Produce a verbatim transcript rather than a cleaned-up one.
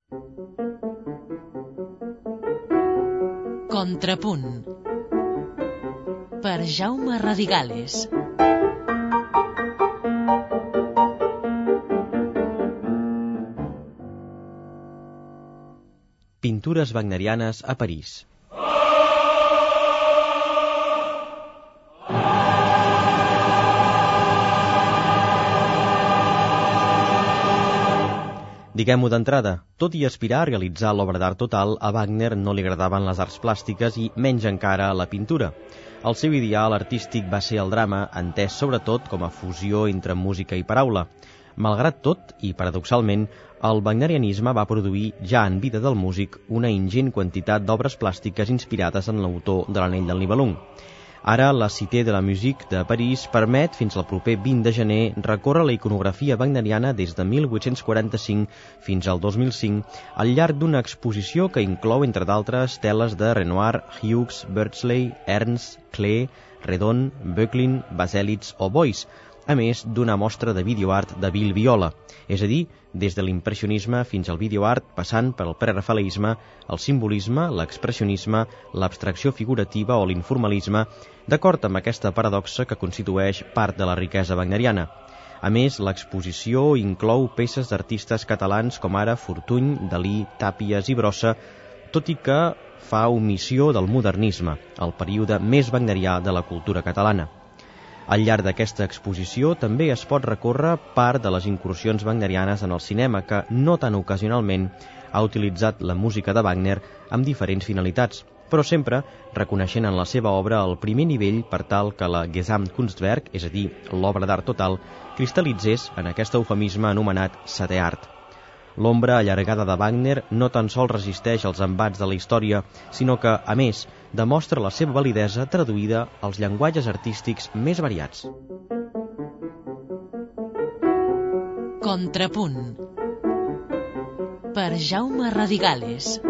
Contrapunt per Jaume Radigales. Pintures wagnerianes a París. Diguem-ho d'entrada, tot i aspirar a realitzar l'obra d'art total, a Wagner no li agradaven les arts plàstiques i menys encara la pintura. El seu ideal artístic va ser el drama, entès sobretot com a fusió entre música i paraula. Malgrat tot, i paradoxalment, el wagnerianisme va produir, ja en vida del músic, una ingent quantitat d'obres plàstiques inspirades en l'autor de l'Anell del Nibelung. Ara, la Cité de la Musique de París permet, fins al proper vint de gener, recórrer la iconografia wagneriana des de mil vuit-cents quaranta-cinc fins al dos mil cinc, al llarg d'una exposició que inclou, entre d'altres, teles de Renoir, Hughes, Beardsley, Ernst, Klee, Redon, Böcklin, Baselitz o Beuys, a més d'una mostra de videoart de Bill Viola, és a dir, des de l'impressionisme fins al videoart, passant per el prerafaelisme, el simbolisme, l'expressionisme, l'abstracció figurativa o l'informalisme, d'acord amb aquesta paradoxa que constitueix part de la riquesa wagneriana. A més, l'exposició inclou peces d'artistes catalans com ara Fortuny, Dalí, Tàpies i Brossa, tot i que fa omissió del modernisme, el període més wagnerià de la cultura catalana. Al llarg d'aquesta exposició també es pot recórrer part de les incursions wagnerianes en el cinema que, no tan ocasionalment, ha utilitzat la música de Wagner amb diferents finalitats, però sempre reconeixent en la seva obra el primer nivell per tal que la Gesamtkunstwerk, és a dir, l'obra d'art total, cristal·litzés en aquest eufemisme anomenat setè art. L'ombra allargada de Wagner no tan sols resisteix als embats de la història, sinó que, a més, demostra la seva validesa traduïda als llenguatges artístics més variats. Contrapunt per Jaume Radigales.